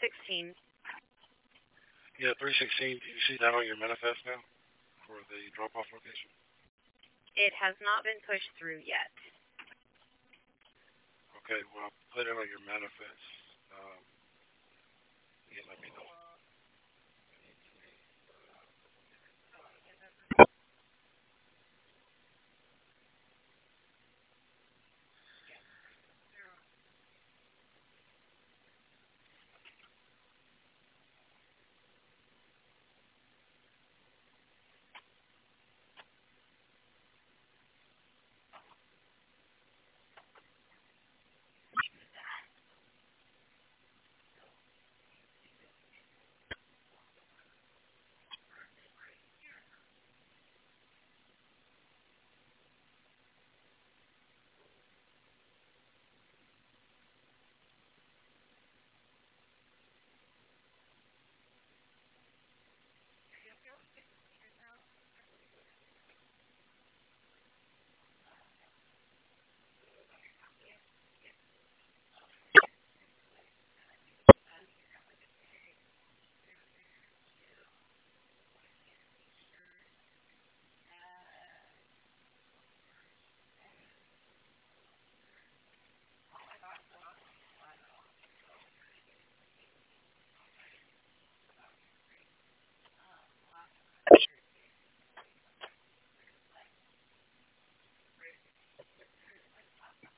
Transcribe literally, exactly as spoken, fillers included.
sixteen. Yeah, three sixteen. Do you see that on your manifest now for the drop-off location? It has not been pushed through yet. Okay, well, put it on your manifest. Um,